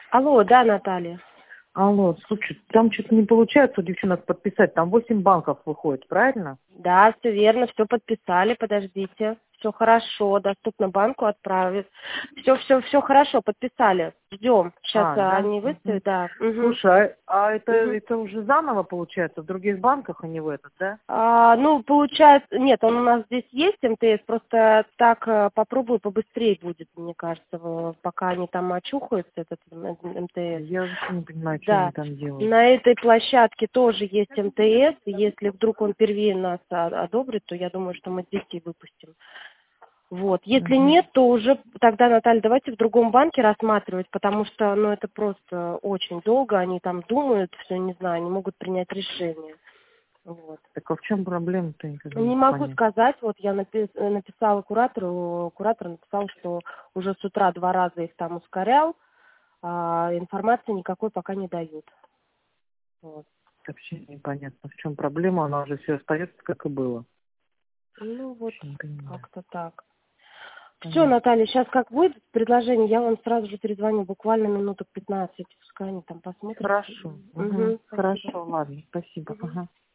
Алло, да, Наталья. Алло, слушай, там что-то не получается у девчонок подписать, там 8 банков выходит, правильно? Да, все верно, все подписали, подождите. Все хорошо, доступно банку отправить. Все хорошо, подписали. Ждем. Сейчас Да? они Мгм. выставят, да. Угу. Слушай, а это, Угу. это уже заново получается в других банках, а не в этот, да? Ну, получается, нет, он у нас здесь есть, МТС, просто так попробую побыстрее будет, мне кажется, пока они там очухаются, этот МТС. Я вообще не понимаю, что они Да, там делают. на этой площадке тоже есть МТС, если вдруг он первее нас одобрит, то я думаю, что мы здесь и выпустим. Вот. Если Мгм. нет, то уже тогда, Наталья, давайте в другом банке рассматривать, потому что, ну, это просто очень долго, они там думают, все, не знаю, не могут принять решение. Вот. Так а в чем проблема-то, я никогда не Не могу могу понять. сказать, вот я написала куратору, куратор написал, что уже с утра 2 раза их там ускорял, а информации никакой пока не дают. Вот. Вообще непонятно, в чем проблема, она уже все остается, как и было. Ну вот, Вообще не понимаю. как-то так. Все, Понятно. Наталья, сейчас как будет предложение, я вам сразу же перезвоню, буквально минуток 15, пускай они там посмотрят. Хорошо. Угу. Угу, спасибо. Хорошо, ладно, спасибо. Мгм. Ага.